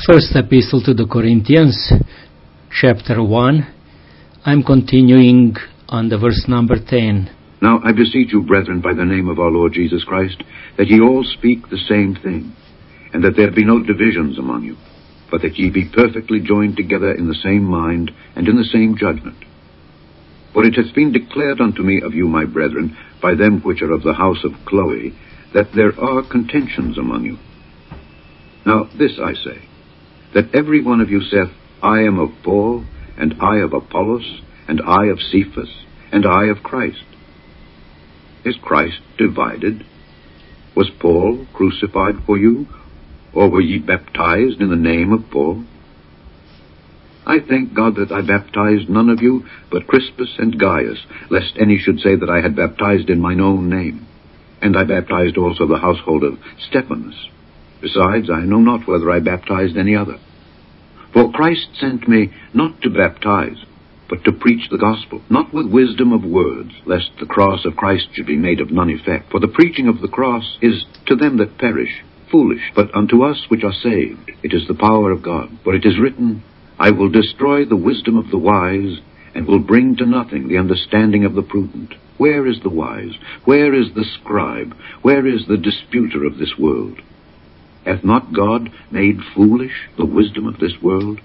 First Epistle to the Corinthians, chapter 1. I'm continuing on the verse number 10. Now I beseech you, brethren, by the name of our Lord Jesus Christ, that ye all speak the same thing, and that there be no divisions among you, but that ye be perfectly joined together in the same mind and in the same judgment. For it hath been declared unto me of you, my brethren, by them which are of the house of Chloe, that there are contentions among you. Now this I say, that every one of you saith, I am of Paul, and I of Apollos, and I of Cephas, and I of Christ. Is Christ divided? Was Paul crucified for you, or were ye baptized in the name of Paul? I thank God that I baptized none of you but Crispus and Gaius, lest any should say that I had baptized in mine own name. And I baptized also the household of Stephanas. Besides, I know not whether I baptized any other. For Christ sent me not to baptize, but to preach the gospel, not with wisdom of words, lest the cross of Christ should be made of none effect. For the preaching of the cross is to them that perish foolish, but unto us which are saved it is the power of God. For it is written, I will destroy the wisdom of the wise, and will bring to nothing the understanding of the prudent. Where is the wise? Where is the scribe? Where is the disputer of this world? Hath not God made foolish the wisdom of this world?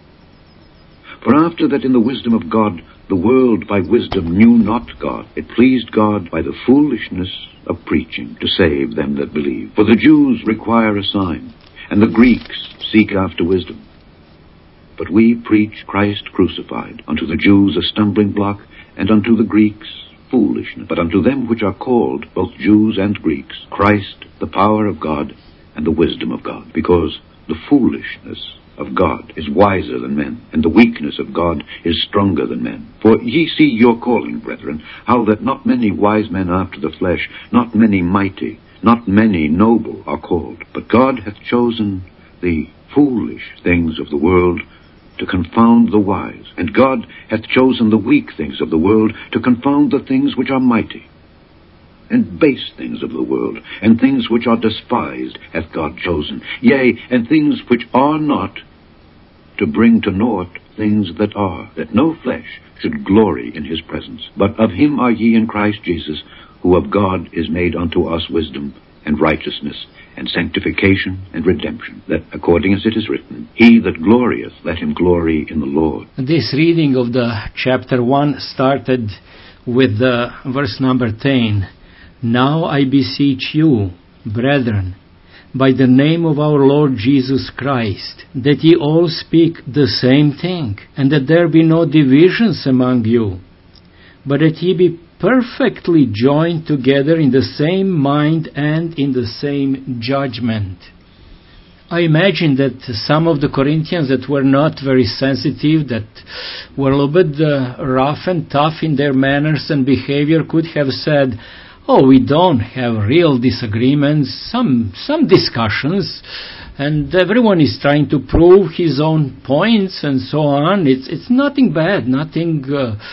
For after that in the wisdom of God the world by wisdom knew not God, it pleased God by the foolishness of preaching to save them that believe. For the Jews require a sign, and the Greeks seek after wisdom. But we preach Christ crucified, unto the Jews a stumbling block, and unto the Greeks foolishness. But unto them which are called, both Jews and Greeks, Christ the power of God, and the wisdom of God, because the foolishness of God is wiser than men, and the weakness of God is stronger than men. For ye see your calling, brethren, how that not many wise men after the flesh, not many mighty, not many noble are called. But God hath chosen the foolish things of the world to confound the wise, and God hath chosen the weak things of the world to confound the things which are mighty. And base things of the world, and things which are despised, hath God chosen, yea, and things which are not, to bring to naught things that are, that no flesh should glory in his presence. But of him are ye in Christ Jesus, who of God is made unto us wisdom, and righteousness, and sanctification, and redemption, that according as it is written, he that glorieth, let him glory in the Lord. This reading of the chapter 1 started with the verse number 10. Now I beseech you, brethren, by the name of our Lord Jesus Christ, that ye all speak the same thing, and that there be no divisions among you, but that ye be perfectly joined together in the same mind and in the same judgment. I imagine that some of the Corinthians that were not very sensitive, that were a little bit rough and tough in their manners and behavior, could have said, oh, we don't have real disagreements, some discussions, and everyone is trying to prove his own points and so on. It's nothing bad, nothing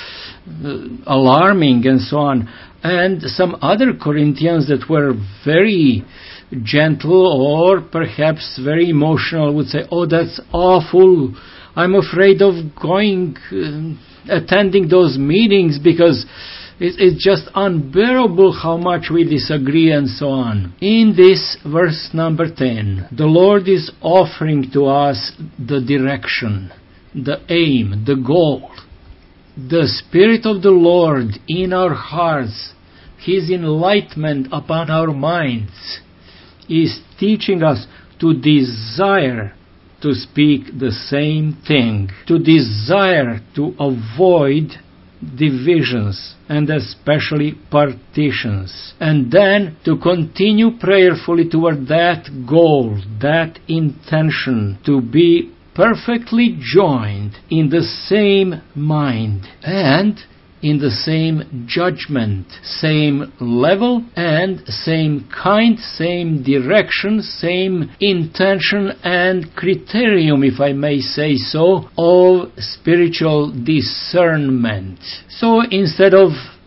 alarming and so on. And some other Corinthians that were very gentle or perhaps very emotional would say, oh, that's awful. I'm afraid of going, attending those meetings because it's just unbearable how much we disagree and so on. In this verse number 10, the Lord is offering to us the direction, the aim, the goal. The Spirit of the Lord in our hearts, His enlightenment upon our minds, is teaching us to desire to speak the same thing, to desire to avoid divisions and especially partitions, and then to continue prayerfully toward that goal, that intention, to be perfectly joined in the same mind and in the same judgment, same level and same kind, same direction, same intention and criterion, if I may say so, of spiritual discernment. So instead of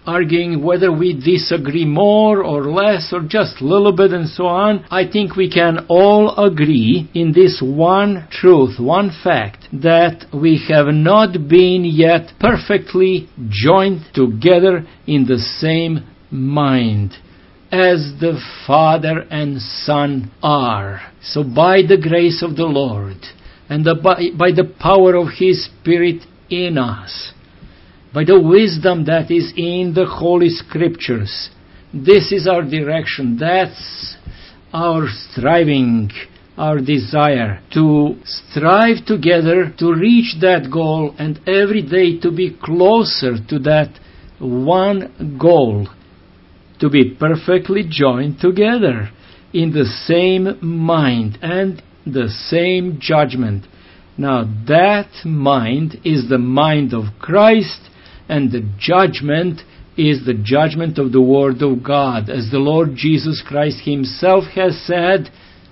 arguing whether we disagree more or less or just a little bit and so on, I think we can all agree in this one truth, one fact, that we have not been yet perfectly joined together in the same mind as the Father and Son are. So by the grace of the Lord and by the power of His Spirit in us, by the wisdom that is in the Holy Scriptures, this is our direction. That's our striving, our desire, to strive together to reach that goal, and every day to be closer to that one goal, to be perfectly joined together in the same mind and the same judgment. Now that mind is the mind of Christ, and the judgment is the judgment of the Word of God, as the Lord Jesus Christ Himself has said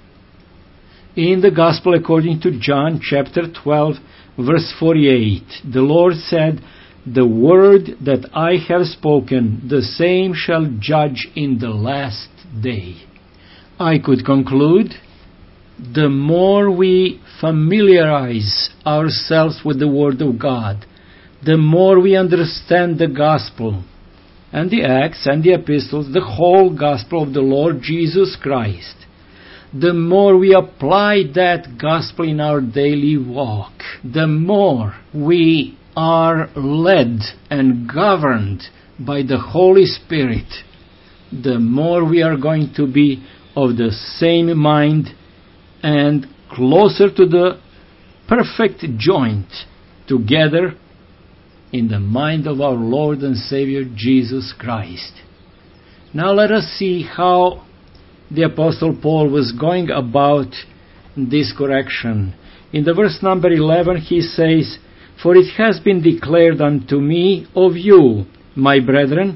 in the Gospel according to John chapter 12 verse 48. The Lord said, "The word that I have spoken, the same shall judge in the last day." I could conclude, the more we familiarize ourselves with the Word of God, the more we understand the Gospel and the Acts and the Epistles, the whole Gospel of the Lord Jesus Christ, the more we apply that Gospel in our daily walk, the more we are led and governed by the Holy Spirit, the more we are going to be of the same mind and closer to the perfect joint together in the mind of our Lord and Savior Jesus Christ. Now let us see how the Apostle Paul was going about this correction. In the verse number 11 he says, "For it has been declared unto me of you, my brethren,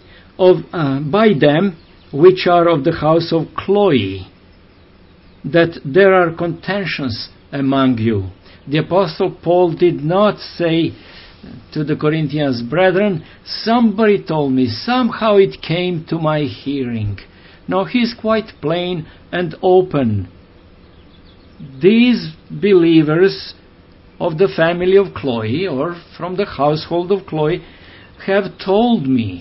by them which are of the house of Chloe, that there are contentions among you." The Apostle Paul did not say to the Corinthians, "Brethren, somebody told me, somehow it came to my hearing." No, he's quite plain and open. These believers of the family of Chloe, or from the household of Chloe, have told me.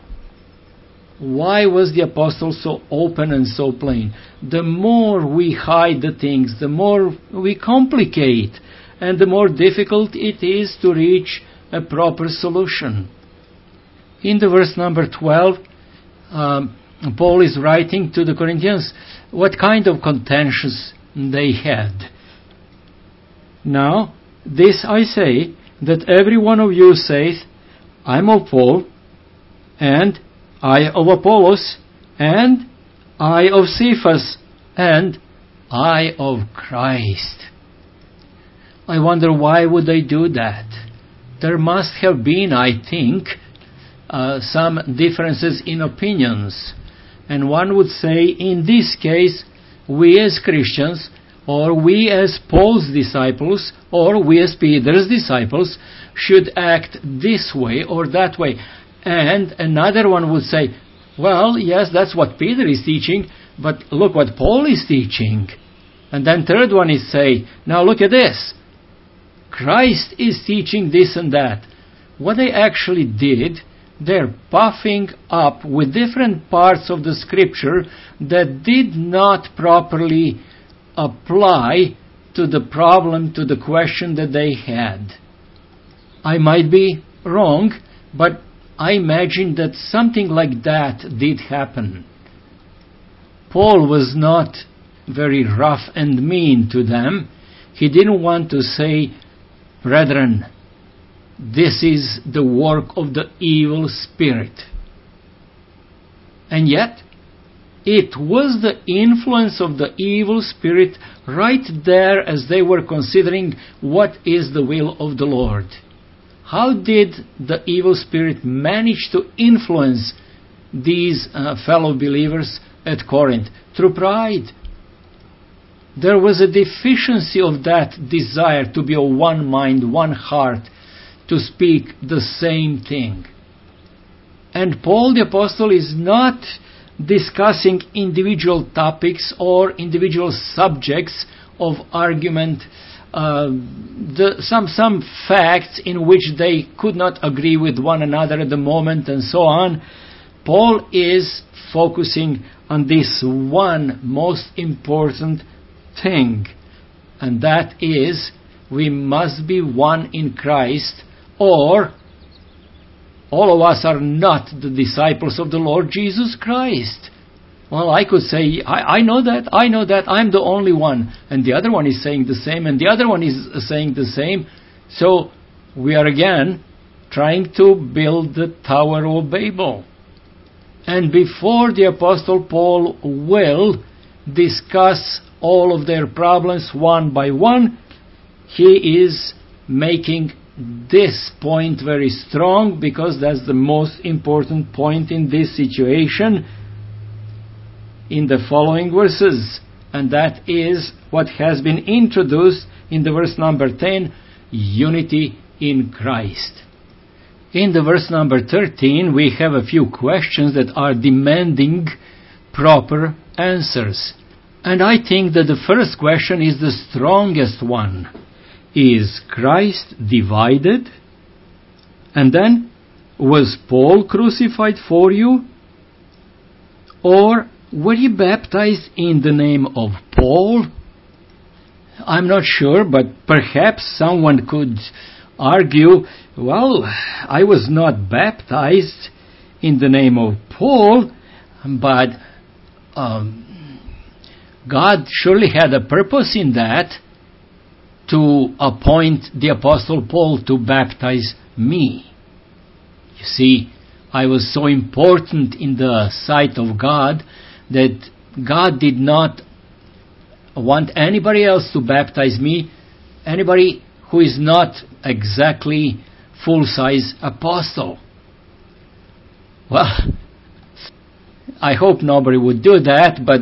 Why was the apostle so open and so plain? The more we hide the things, the more we complicate, and the more difficult it is to reach a proper solution. In the verse number 12, Paul is writing to the Corinthians what kind of contentions they had. "Now, this I say, that every one of you saith, I'm of Paul, and I of Apollos, and I of Cephas, and I of Christ." I wonder, why would they do that? There must have been, I think, some differences in opinions. And one would say, in this case, we as Christians, or we as Paul's disciples, or we as Peter's disciples, should act this way or that way. And another one would say, well, yes, that's what Peter is teaching, but look what Paul is teaching. And then third one is say, now look at this. Christ is teaching this and that. What they actually did, they're puffing up with different parts of the Scripture that did not properly apply to the problem, to the question that they had. I might be wrong, but I imagine that something like that did happen. Paul was not very rough and mean to them. He didn't want to say, brethren, this is the work of the evil spirit. And yet, it was the influence of the evil spirit right there as they were considering what is the will of the Lord. How did the evil spirit manage to influence these fellow believers at Corinth? Through pride. There was a deficiency of that desire to be of one mind, one heart, to speak the same thing. And Paul the Apostle is not discussing individual topics or individual subjects of argument, some facts in which they could not agree with one another at the moment and so on. Paul is focusing on this one most important thing, and that is we must be one in Christ, or all of us are not the disciples of the Lord Jesus Christ. Well, I could say, I know that, I'm the only one, and the other one is saying the same, and the other one is saying the same. So we are again trying to build the Tower of Babel. And before the Apostle Paul will discuss all of their problems one by one, he is making this point very strong, because that's the most important point in this situation in the following verses, and that is what has been introduced in the verse number 10, unity in Christ. In the verse number 13 we have a few questions that are demanding proper answers, and I think that the first question is the strongest one. Is Christ divided? And then, was Paul crucified for you? Or were you baptized in the name of Paul? I'm not sure, but perhaps someone could argue, well, I was not baptized in the name of Paul, but God surely had a purpose in that, to appoint the Apostle Paul to baptize me. You see, I was so important in the sight of God that God did not want anybody else to baptize me, anybody who is not exactly full-size apostle. Well, I hope nobody would do that, but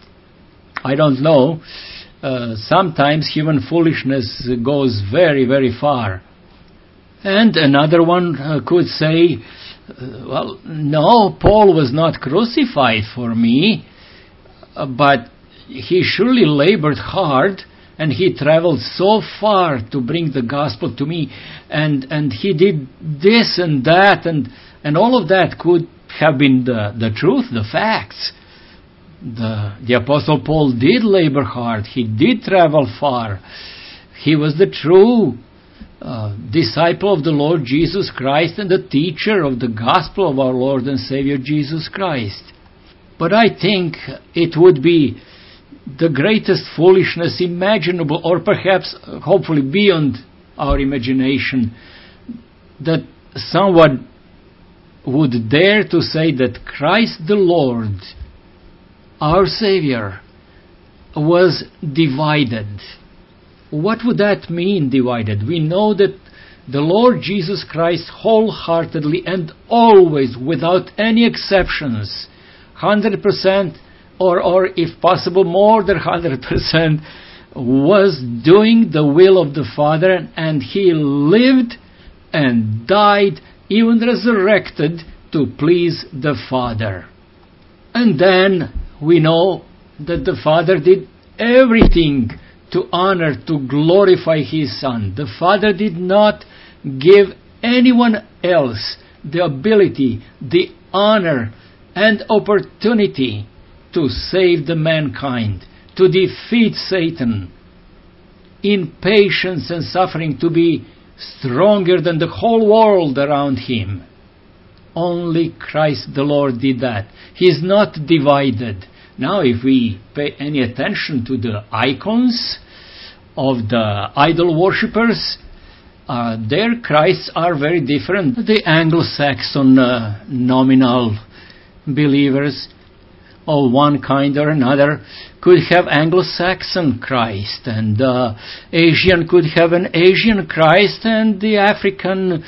I don't know. Sometimes human foolishness goes very, very far. And another one could say, well, no, Paul was not crucified for me, but he surely labored hard, and he traveled so far to bring the gospel to me, and he did this and that, and all of that could have been the truth, the facts. The Apostle Paul did labor hard. He did travel far. He was the true disciple of the Lord Jesus Christ and the teacher of the gospel of our Lord and Savior Jesus Christ. But I think it would be the greatest foolishness imaginable, or perhaps hopefully beyond our imagination, that someone would dare to say that Christ the Lord, our Savior, was divided. What would that mean, divided? We know that the Lord Jesus Christ wholeheartedly and always, without any exceptions, 100%, or if possible more than 100%, was doing the will of the Father, and He lived and died, even resurrected, to please the Father. And then we know that the Father did everything to honor, to glorify His Son. The Father did not give anyone else the ability, the honor, and opportunity to save the mankind, to defeat Satan, in patience and suffering, to be stronger than the whole world around Him. Only Christ the Lord did that. He is not divided. Now, if we pay any attention to the icons of the idol worshippers, their Christs are very different. The Anglo-Saxon nominal believers of one kind or another could have Anglo-Saxon Christ, and Asian could have an Asian Christ, and the African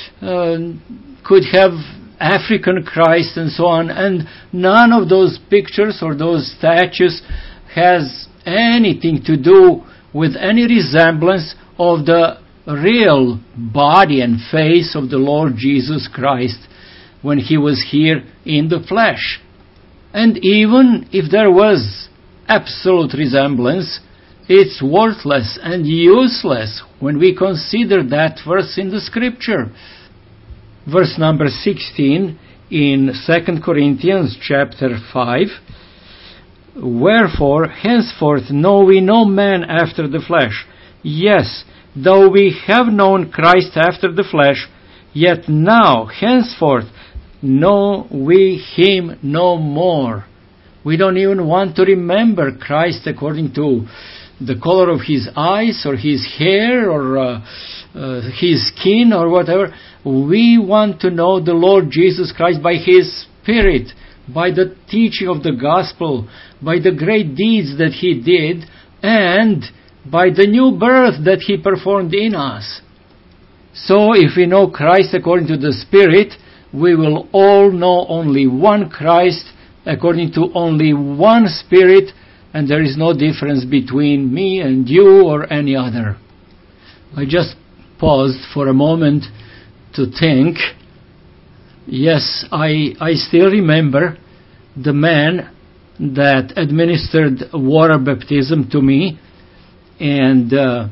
could have African Christ, and so on. And none of those pictures or those statues has anything to do with any resemblance of the real body and face of the Lord Jesus Christ, when he was here in the flesh. And even if there was absolute resemblance, it's worthless and useless when we consider that verse in the Scripture. Verse number 16 in 2 Corinthians chapter 5, "Wherefore henceforth know we no man after the flesh. Yes, though we have known Christ after the flesh, yet now henceforth know we him no more." We don't even want to remember Christ according to the color of his eyes or his hair or his skin or whatever. We want to know the Lord Jesus Christ by his Spirit, by the teaching of the gospel, by the great deeds that he did, and by the new birth that he performed in us. So if we know Christ according to the Spirit, we will all know only one Christ according to only one Spirit, and there is no difference between me and you or any other. I just paused for a moment to think. Yes, I still remember the man that administered water baptism to me, and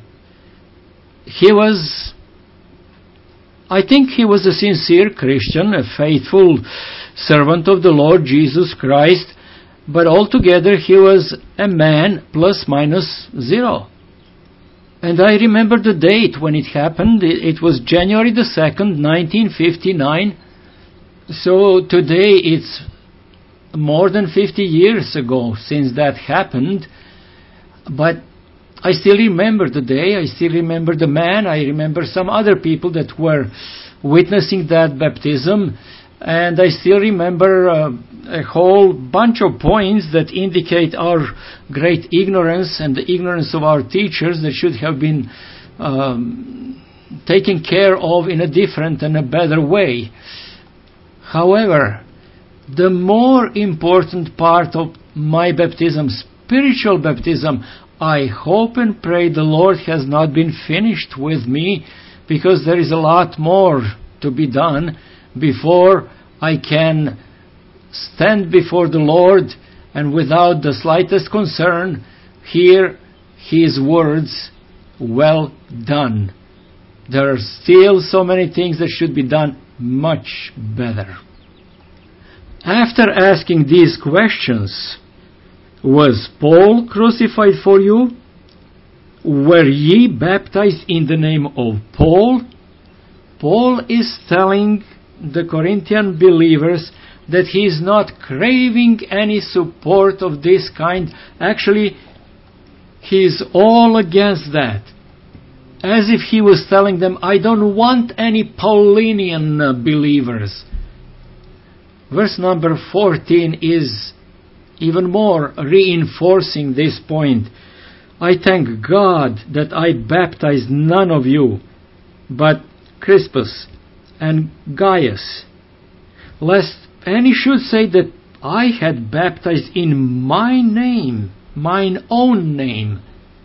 I think he was a sincere Christian, a faithful servant of the Lord Jesus Christ, but altogether he was a man plus minus zero. And I remember the date when it happened. It was January the 2nd, 1959. So today it's more than 50 years ago since that happened. But I still remember the day. I still remember the man. I remember some other people that were witnessing that baptism. And I still remember a whole bunch of points that indicate our great ignorance and the ignorance of our teachers that should have been taken care of in a different and a better way. However, the more important part of my baptism, spiritual baptism, I hope and pray the Lord has not been finished with me, because there is a lot more to be done before I can stand before the Lord and without the slightest concern hear His words, "Well done." There are still so many things that should be done much better. After asking these questions, was Paul crucified for you? Were ye baptized in the name of Paul? Paul is telling the Corinthian believers that he is not craving any support of this kind. Actually, he is all against that. As if he was telling them, I don't want any Paulinian believers. Verse number 14 is even more reinforcing this point. I thank God that I baptized none of you, but Crispus and Gaius, lest any should say that I had baptized in my name, mine own name.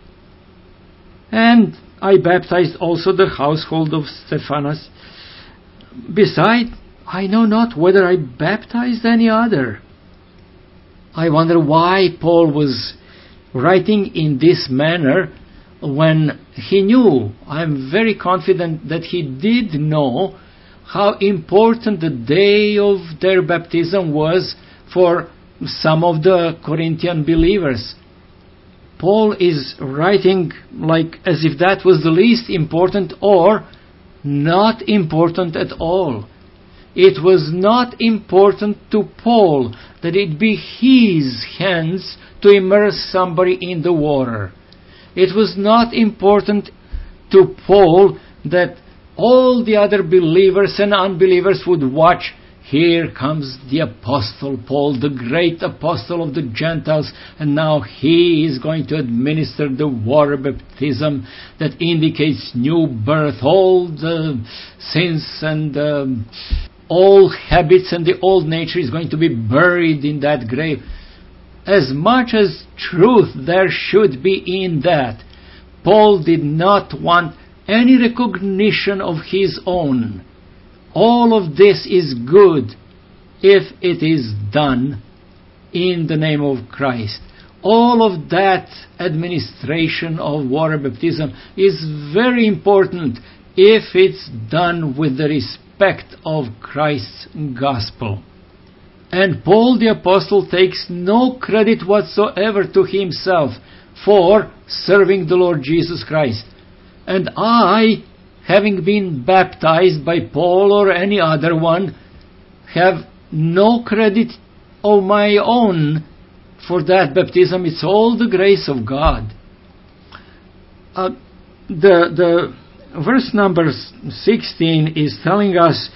And I baptized also the household of Stephanas. Beside, I know not whether I baptized any other. I wonder why Paul was writing in this manner when he knew, I'm very confident that he did know, how important the day of their baptism was for some of the Corinthian believers. Paul is writing like as if that was the least important or not important at all. It was not important to Paul that it be his hands to immerse somebody in the water. It was not important to Paul that all the other believers and unbelievers would watch. Here comes the Apostle Paul, the great apostle of the Gentiles, and now he is going to administer the water baptism that indicates new birth. All the sins and all habits and the old nature is going to be buried in that grave. As much as truth there should be in that, Paul did not want any recognition of his own. All of this is good if it is done in the name of Christ. All of that administration of water baptism is very important if it's done with the respect of Christ's gospel. And Paul the Apostle takes no credit whatsoever to himself for serving the Lord Jesus Christ. And I, having been baptized by Paul or any other one, have no credit of my own for that baptism. It's all the grace of God. The verse number 16 is telling us,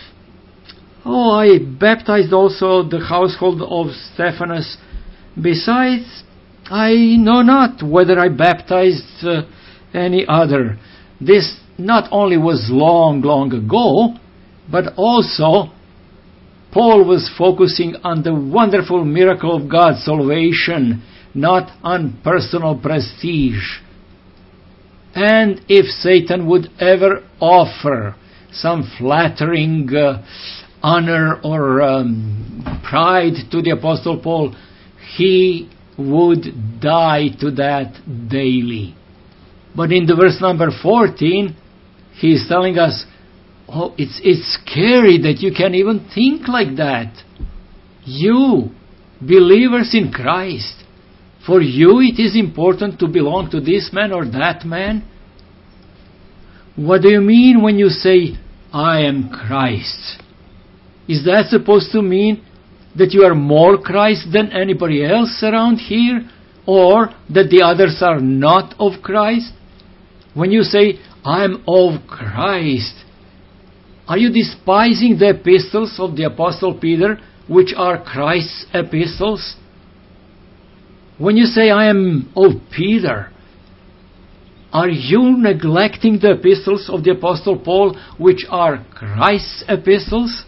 I baptized also the household of Stephanas. Besides, I know not whether I baptized any other. This not only was long ago, but also Paul was focusing on the wonderful miracle of God's salvation, not on personal prestige. And if Satan would ever offer some flattering honor or pride to the Apostle Paul, he would die to that daily. But in the verse number 14, he is telling us, it's scary that you can even think like that. You, believers in Christ, for you it is important to belong to this man or that man? What do you mean when you say, I am Christ? Is that supposed to mean that you are more Christ than anybody else around here? Or that the others are not of Christ? When you say, I am of Christ, are you despising the epistles of the Apostle Peter, which are Christ's epistles? When you say, I am of Peter, are you neglecting the epistles of the Apostle Paul, which are Christ's epistles?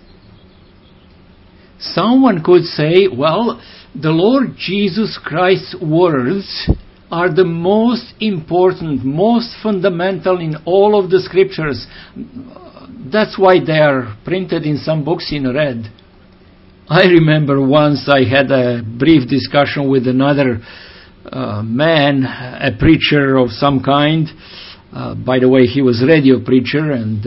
Someone could say, well, the Lord Jesus Christ's words are the most important, most fundamental in all of the Scriptures. That's why they are printed in some books in red. I remember once I had a brief discussion with another man, a preacher of some kind. By the way, he was a radio preacher, and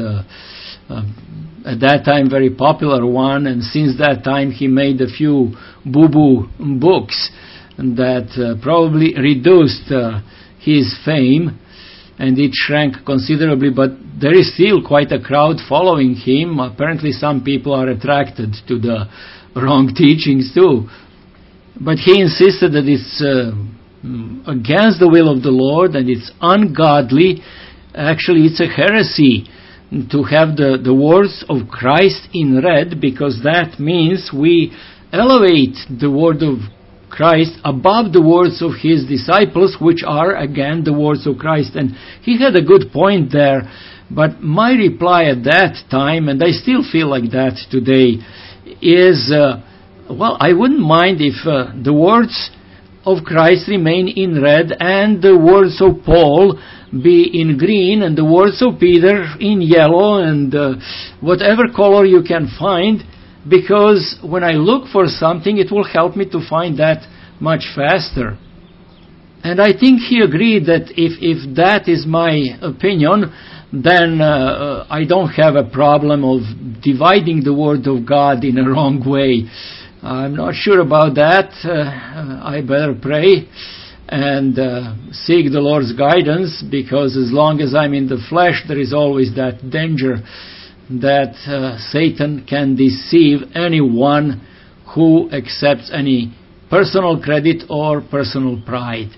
at that time very popular one, and since that time he made a few boo-boo books that probably reduced his fame, and it shrank considerably, but there is still quite a crowd following him. Apparently some people are attracted to the wrong teachings too. But he insisted that it's against the will of the Lord and it's ungodly. Actually, it's a heresy to have the words of Christ in red, because that means we elevate the word of Christ above the words of his disciples, which are again the words of Christ. And he had a good point there, but my reply at that time, and I still feel like that today, is I wouldn't mind if the words of Christ remain in red and the words of Paul be in green and the words of Peter in yellow and whatever color you can find, because when I look for something, it will help me to find that much faster. And I think he agreed that if that is my opinion, then I don't have a problem of dividing the Word of God in a wrong way. I'm not sure about that. I better pray and seek the Lord's guidance, because as long as I'm in the flesh, there is always that danger that Satan can deceive anyone who accepts any personal credit or personal pride.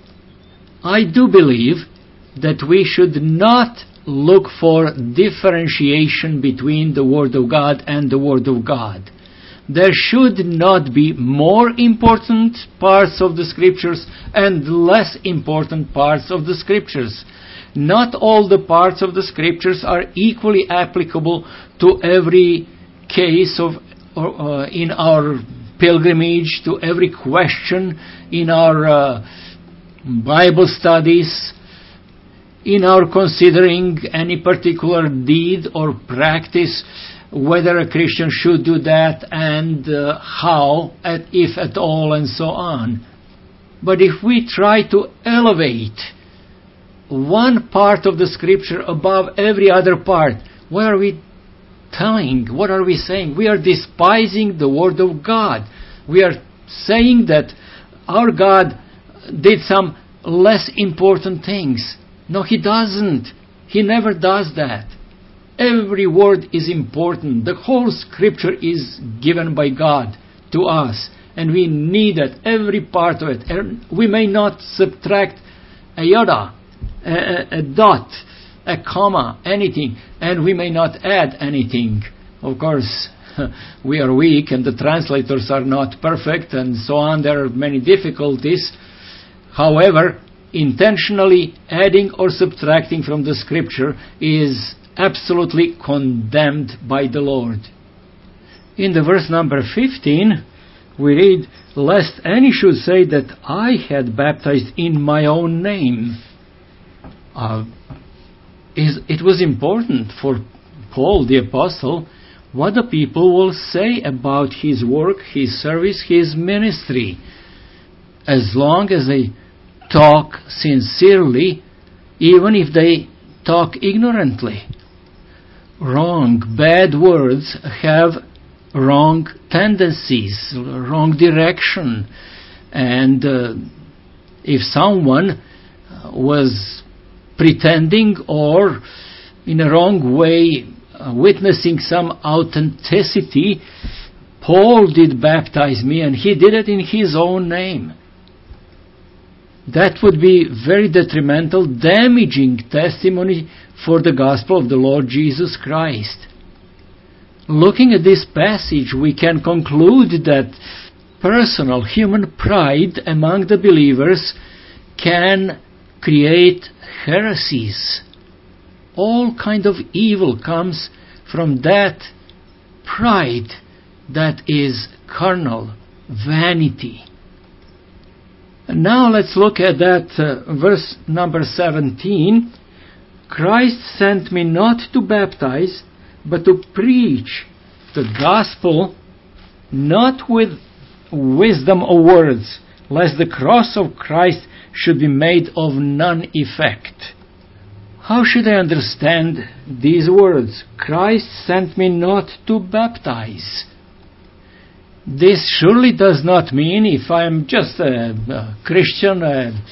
I do believe that we should not look for differentiation between the Word of God and the Word of God. There should not be more important parts of the Scriptures and less important parts of the Scriptures. Not all the parts of the Scriptures are equally applicable to every case of in our pilgrimage, to every question in our Bible studies. in our considering any particular deed or practice, whether a Christian should do that and how, if at all, and so on. But if we try to elevate one part of the Scripture above every other part, what are we telling? What are we saying? We are despising the Word of God. We are saying that our God did some less important things. No, He doesn't. He never does that. Every word is important. The whole Scripture is given by God to us, and we need it, every part of it. And we may not subtract a iota, a dot, a comma, anything, and we may not add anything. Of course, we are weak, and the translators are not perfect, and so on. There are many difficulties. However, intentionally adding or subtracting from the Scripture is absolutely condemned by the Lord. In the verse number 15, we read, "Lest any should say that I had baptized in my own name." It was important for Paul the Apostle what the people will say about his work, his service, his ministry. As long as they talk sincerely, even if they talk ignorantly. Wrong, bad words have wrong tendencies, wrong direction. And if someone was pretending or in a wrong way witnessing some authenticity, Paul did baptize me, and he did it in his own name. That would be very detrimental, damaging testimony for the gospel of the Lord Jesus Christ. Looking at this passage, we can conclude that personal human pride among the believers can create heresies. All kind of evil comes from that pride that is carnal, vanity. And now let's look at that verse number 17. "Christ sent me not to baptize, but to preach the gospel, not with wisdom of words, lest the cross of Christ should be made of none effect." How should I understand these words? Christ sent me not to baptize. This surely does not mean if I'm just a Christian,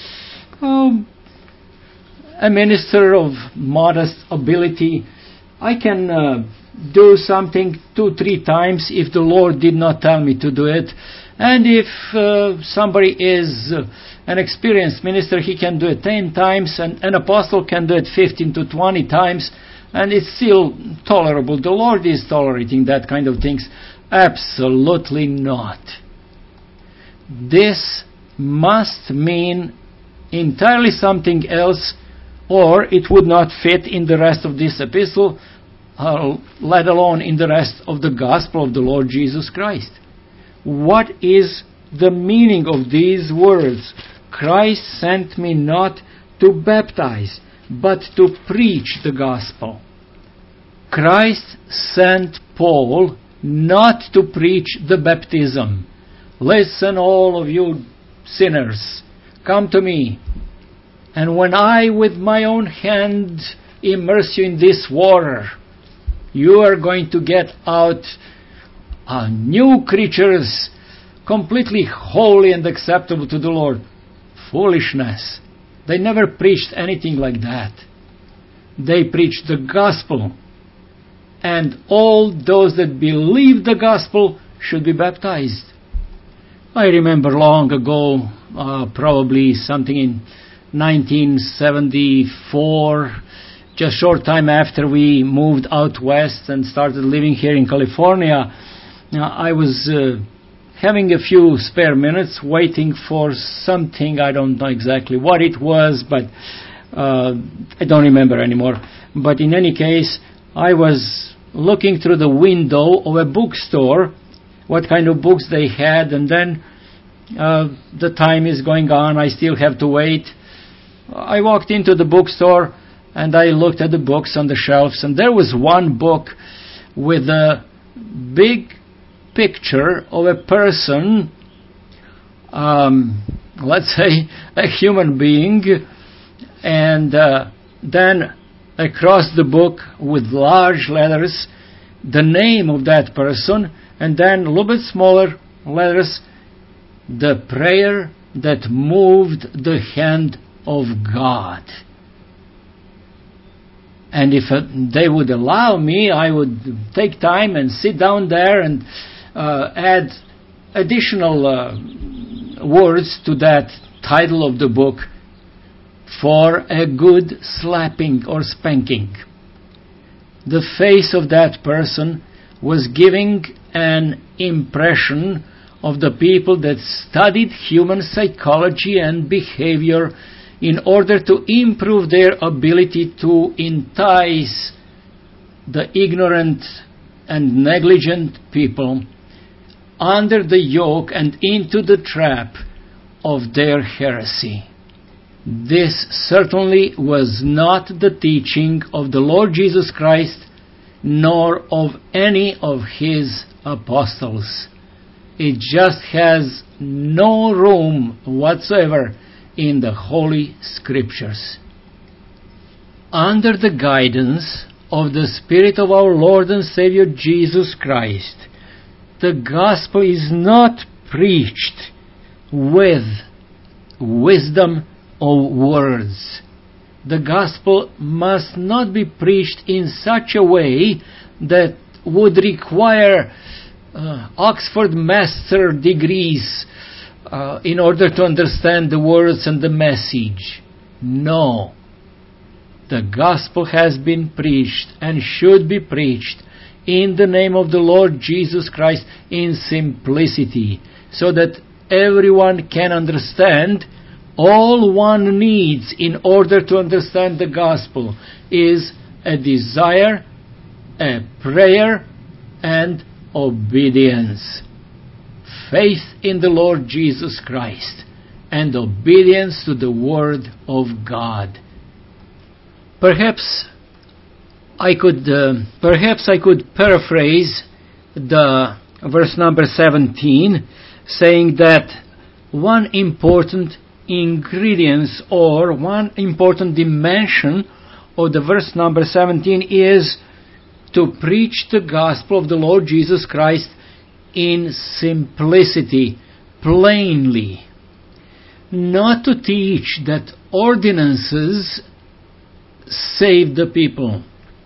a minister of modest ability, I can do something 2-3 times if the Lord did not tell me to do it. And if somebody is an experienced minister, he can do it 10 times, and an apostle can do it 15 to 20 times, and it's still tolerable. The Lord is tolerating that kind of things. Absolutely not. This must mean entirely something else, or it would not fit in the rest of this epistle, let alone in the rest of the gospel of the Lord Jesus Christ. What is the meaning of these words? Christ sent me not to baptize, but to preach the gospel. Christ sent Paul not to preach the baptism. Listen, all of you sinners, come to me, and when I with my own hand immerse you in this water, you are going to get out new creatures, completely holy and acceptable to the Lord. Foolishness. They never preached anything like that. They preached the gospel, and all those that believe the gospel should be baptized. I remember long ago, probably something in 1974, just short time after we moved out west and started living here in California, I was having a few spare minutes waiting for something. I don't know exactly what it was, but I don't remember anymore. But in any case, I was looking through the window of a bookstore, what kind of books they had, and then the time is going on. I still have to wait. I walked into the bookstore and I looked at the books on the shelves, and there was one book with a big picture of a person, let's say a human being, and then across the book with large letters the name of that person, and then a little bit smaller letters the prayer that moved the hand of God. And if they would allow me, I would take time and sit down there and add additional words to that title of the book, for a good slapping or spanking. The face of that person was giving an impression of the people that studied human psychology and behavior in order to improve their ability to entice the ignorant and negligent people under the yoke and into the trap of their heresy. This certainly was not the teaching of the Lord Jesus Christ, nor of any of his apostles. It just has no room whatsoever in the Holy Scriptures. Under the guidance of the Spirit of our Lord and Savior Jesus Christ, the gospel is not preached with wisdom of words. The gospel must not be preached in such a way that would require Oxford master degrees in order to understand the words and the message. No. The gospel has been preached and should be preached in the name of the Lord Jesus Christ in simplicity, so that everyone can understand. All one needs in order to understand the gospel is a desire, a prayer, and obedience. Faith in the Lord Jesus Christ and obedience to the Word of God. Perhaps I could paraphrase the verse number 17, saying that one important ingredients or one important dimension of the verse number 17 is to preach the gospel of the Lord Jesus Christ in simplicity, plainly. Not to teach that ordinances save the people.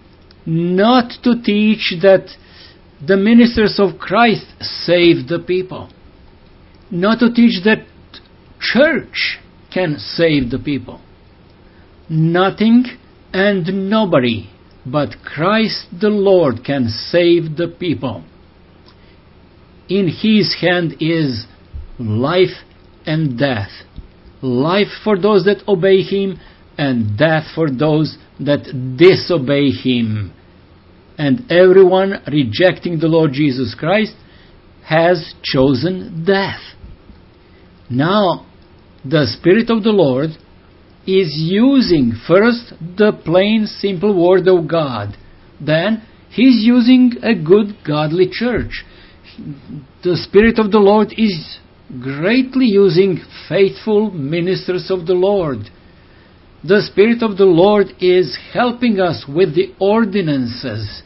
Not to teach that the ministers of Christ save the people. Not to teach that church can save the people. Nothing and nobody but Christ the Lord can save the people. In his hand is life and death. Life for those that obey him, and death for those that disobey him. And everyone rejecting the Lord Jesus Christ has chosen death. Now, the Spirit of the Lord is using first the plain, simple Word of God. Then, He's using a good, godly church. The Spirit of the Lord is greatly using faithful ministers of the Lord. The Spirit of the Lord is helping us with the ordinances.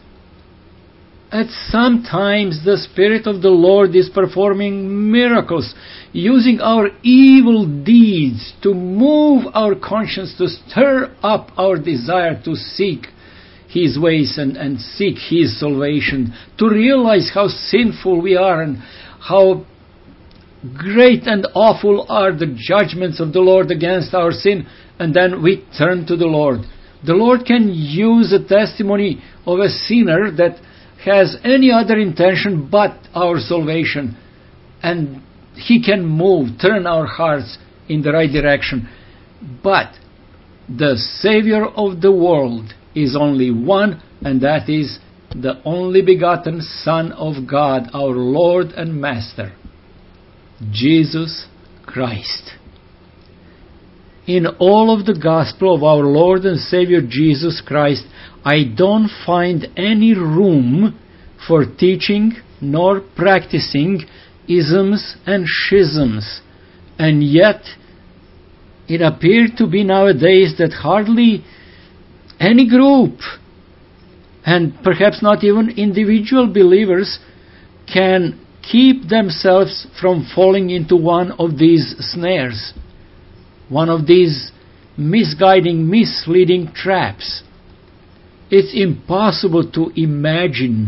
At some times the Spirit of the Lord is performing miracles, using our evil deeds to move our conscience, to stir up our desire to seek His ways and seek His salvation, to realize how sinful we are and how great and awful are the judgments of the Lord against our sin, and then we turn to the Lord. The Lord can use a testimony of a sinner that has any other intention but our salvation, and He can turn our hearts in the right direction. But the Savior of the world is only one, and that is the only begotten Son of God, our Lord and Master, Jesus Christ. in all of the gospel of our Lord and Savior Jesus Christ, I don't find any room for teaching nor practicing isms and schisms. And yet, it appears to be nowadays that hardly any group, and perhaps not even individual believers, can keep themselves from falling into one of these snares, one of these misguiding, misleading traps. It's impossible to imagine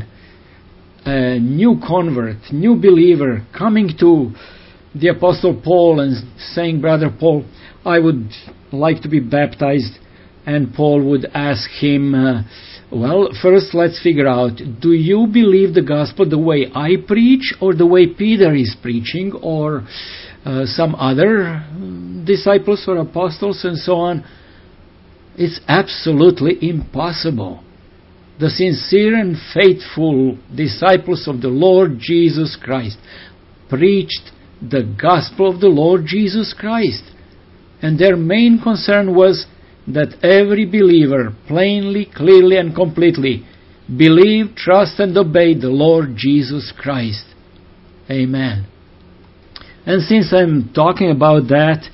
a new convert, new believer, coming to the Apostle Paul and saying, "Brother Paul, I would like to be baptized." And Paul would ask him, well, first let's figure out, do you believe the gospel the way I preach, or the way Peter is preaching, or some other disciples or apostles, and so on? It's absolutely impossible. The sincere and faithful disciples of the Lord Jesus Christ preached the gospel of the Lord Jesus Christ, and their main concern was that every believer plainly, clearly, and completely believe, trust, and obey the Lord Jesus Christ. Amen. And since I'm talking about that,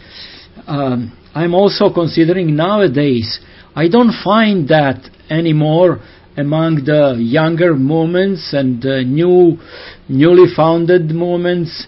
I'm also considering nowadays, I don't find that anymore among the younger movements and newly founded movements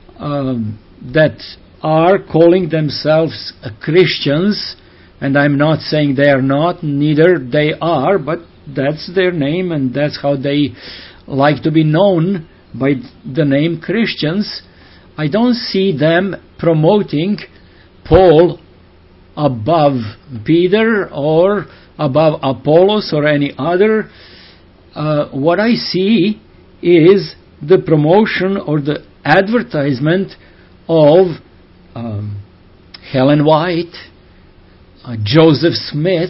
that are calling themselves Christians. And I'm not saying they are not, neither they are, but that's their name and that's how they like to be known, by the name Christians. I don't see them promoting Paul above Peter or above Apollos or any other. What I see is the promotion or the advertisement of Helen White, Joseph Smith,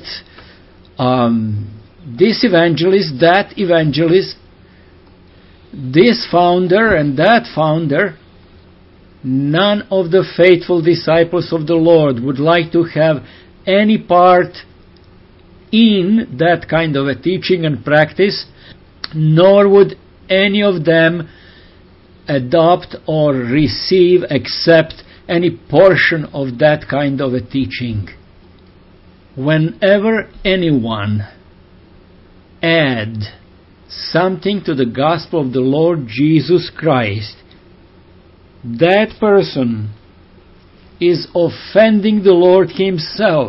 this evangelist, that evangelist, this founder and that founder. None of the faithful disciples of the Lord would like to have any part in that kind of a teaching and practice, nor would any of them adopt or receive, accept any portion of that kind of a teaching. Whenever anyone add something to the gospel of the Lord Jesus Christ, that person is offending the Lord Himself,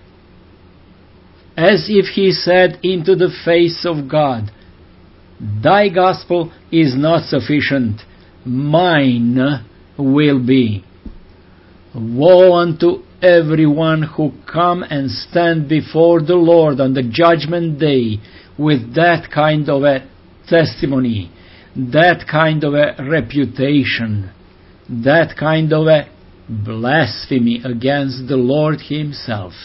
as if He said into the face of God, "Thy gospel is not sufficient, mine will be." Woe unto everyone who come and stand before the Lord on the judgment day with that kind of a testimony, that kind of a reputation, that kind of a blasphemy against the Lord Himself.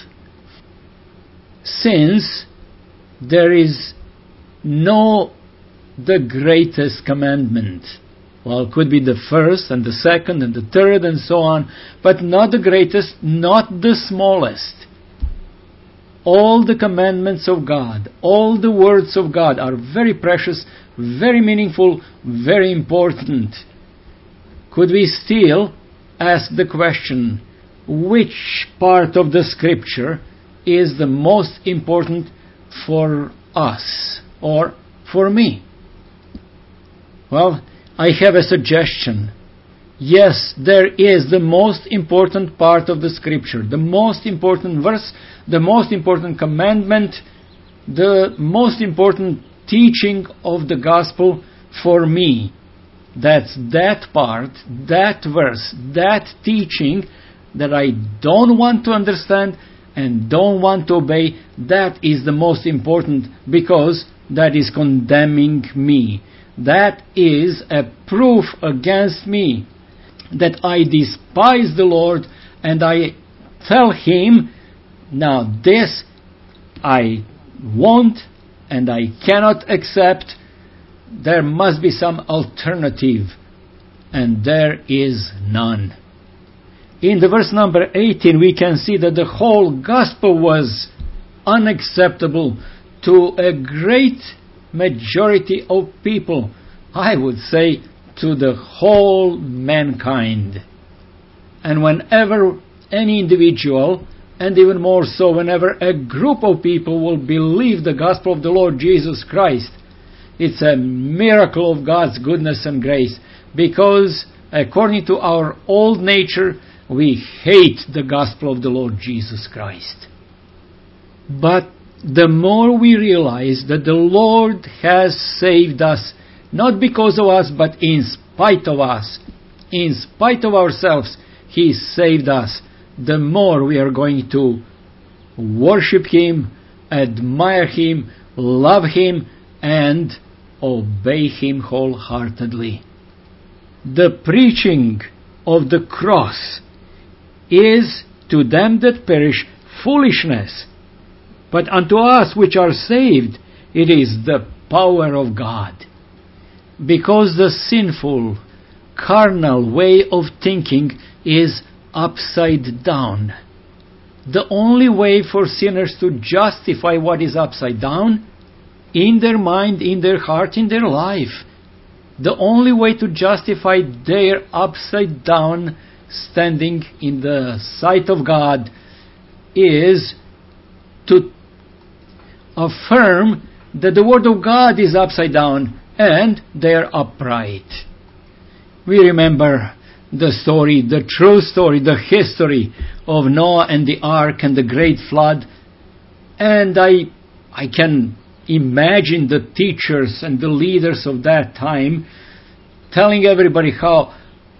Since there is no the greatest commandment, well, it could be the first and the second and the third and so on, but not the greatest, not the smallest. All the commandments of God, all the words of God are very precious, very meaningful, very important. Could we still ask the question, which part of the Scripture is the most important for us or for me? Well, I have a suggestion. Yes, there is the most important part of the Scripture, the most important verse, the most important commandment, the most important teaching of the gospel for me. That's that part, that verse, that teaching that I don't want to understand and don't want to obey. That is the most important, because that is condemning me. That is a proof against me that I despise the Lord, and I tell Him, now this I won't and I cannot accept. There must be some alternative, and there is none. In the verse number 18, we can see that the whole gospel was unacceptable to a great majority of people. I would say to the whole mankind. And whenever any individual, and even more so whenever a group of people will believe the gospel of the Lord Jesus Christ, it's a miracle of God's goodness and grace, because according to our old nature, we hate the gospel of the Lord Jesus Christ. But the more we realize that the Lord has saved us, not because of us, but in spite of us, in spite of ourselves, He saved us, the more we are going to worship Him, admire Him, love Him, and obey Him wholeheartedly. The preaching of the cross is to them that perish foolishness, but unto us which are saved it is the power of God. Because the sinful, carnal way of thinking is upside down. The only way for sinners to justify what is upside down, in their mind, in their heart, in their life, the only way to justify their upside down standing in the sight of God is to affirm that the Word of God is upside down and they're upright. We remember the story, the true story, the history of Noah and the ark and the great flood. And I can imagine the teachers and the leaders of that time telling everybody how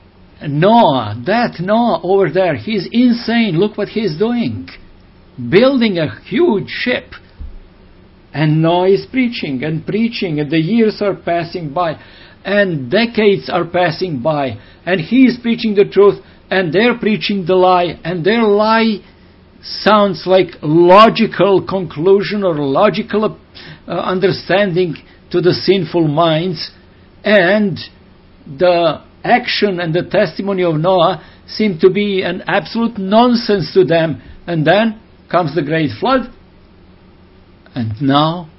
Noah, that Noah over there, he's insane. Look what he's doing. Building a huge ship. And Noah is preaching, and the years are passing by, and decades are passing by, and he is preaching the truth, and they're preaching the lie, and their lie sounds like logical conclusion or logical understanding to the sinful minds, and the action and the testimony of Noah seem to be an absolute nonsense to them. And then comes the great flood. And now,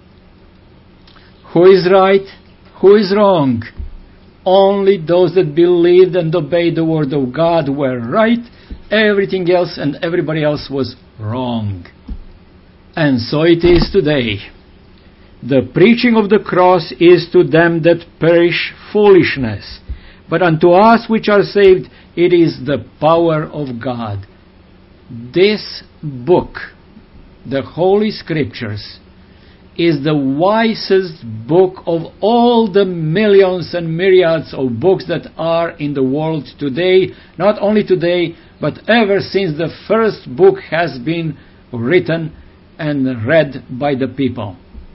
who is right? Who is wrong? Only those that believed and obeyed the word of God were right. Everything else and everybody else was wrong. And so it is today. The preaching of the cross is to them that perish foolishness, but unto us which are saved it is the power of God. This book, the Holy Scriptures, is the wisest book of all the millions and myriads of books that are in the world today. Not only today, but ever since the first book has been written and read by the people.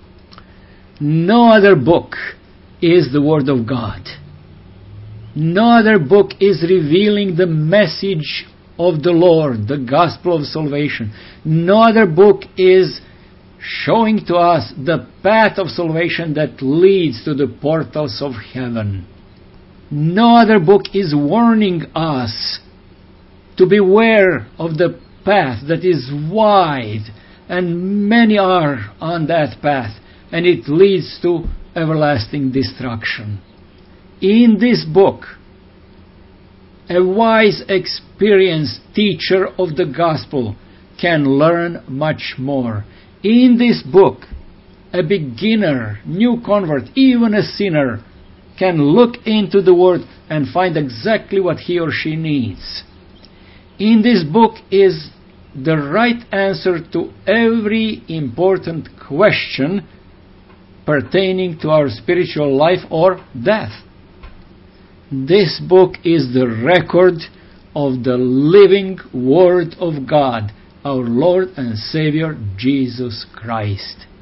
No other book is the Word of God. No other book is revealing the message of the Lord, the gospel of salvation. No other book is showing to us the path of salvation that leads to the portals of heaven. No other book is warning us to beware of the path that is wide, and many are on that path, and it leads to everlasting destruction. In this book, a wise, experienced teacher of the gospel can learn much more. In this book, a beginner, new convert, even a sinner, can look into the Word and find exactly what he or she needs. In this book is the right answer to every important question pertaining to our spiritual life or death. This book is the record of the living Word of God, our Lord and Savior Jesus Christ.